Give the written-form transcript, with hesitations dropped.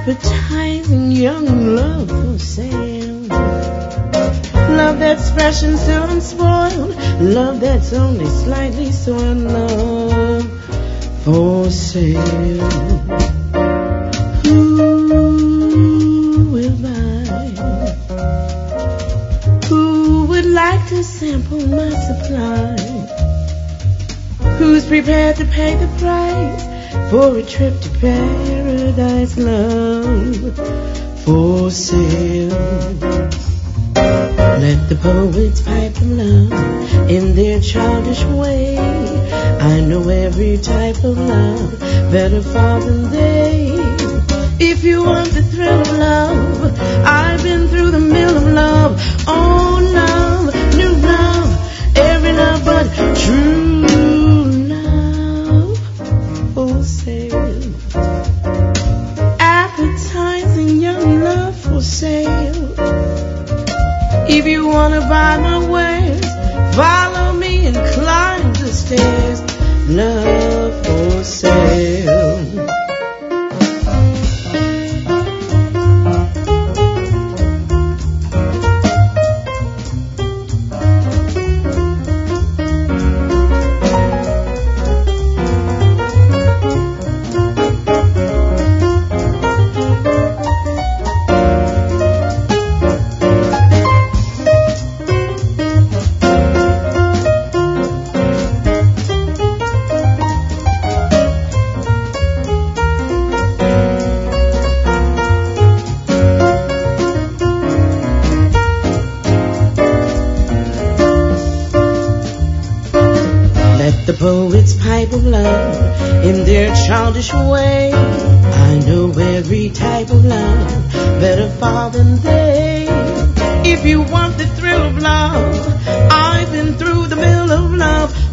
Appetizing young love for sale. Love that's fresh and still unspoiled. Love that's only slightly soiled. Love for sale. Who will buy? Who would like to sample my supply? Who's prepared to pay the price for a trip to paradise? Love for sale. Let the poets pipe of love in their childish way. I know every type of love better far than they. If you want the thrill of love, I've been through the mill of love. Oh, love, new love, every love but true love for sale. Appetizing young love for sale. If you wanna buy my wares, follow me and climb the stairs. Love for sale. The poets pipe of love in their childish way. I know every type of love better far than they. If you want the thrill of love, I've been through the mill of love.